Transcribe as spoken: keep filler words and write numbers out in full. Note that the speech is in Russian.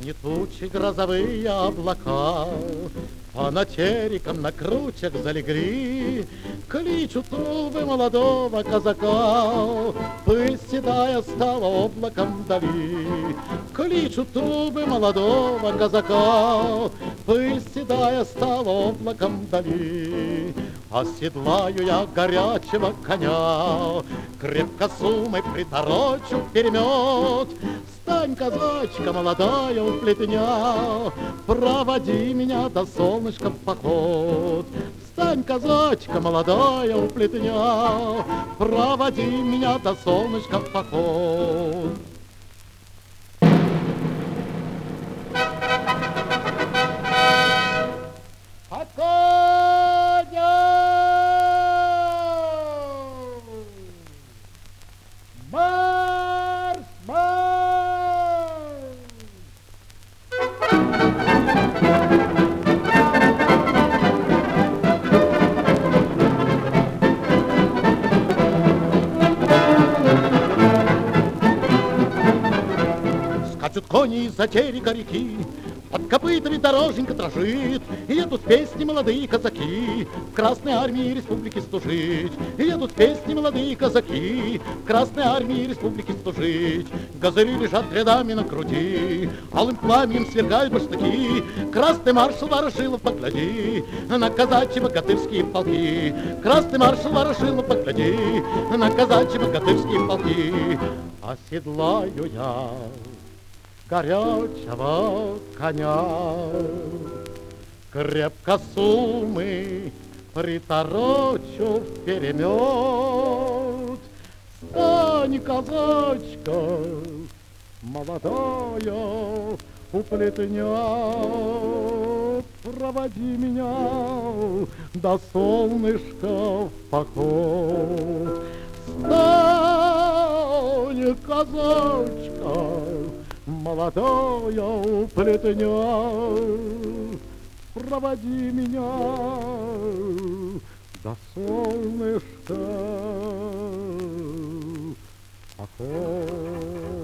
Они тучи грозовые облака, по натерикам на кручах залегли, кличут трубы молодого казака. Пыль седая стала облаком вдали, кличут трубы молодого казака. Пыль седая стала облаком вдали. Оседлаю я горячего коня, крепко сумой приторочу перемет. Встань, казачка молодая у плетня, проводи меня до солнышка в поход. Встань, казачка молодая у плетня, проводи меня до солнышка в поход. Скачут кони из-за терека реки, под копытами дороженька дрожит, и едут песни молодые казаки в Красной армии республики служить. И едут песни молодые казаки в Красной армии республики служить. Газыри лежат рядами на груди, алым пламенем свергают баштаки. Красный маршал Ворошилов, погляди на казачьи богатырские полки. Красный маршал Ворошилов, погляди на казачьи богатырские полки. Оседлаю я горячего коня, крепко сумы приторочу вперемет. Стань, казачка молодая у плетня, проводи меня до солнышка в поход. Стань, казачка молодая у плетня, проводи меня до солнышка. Охот.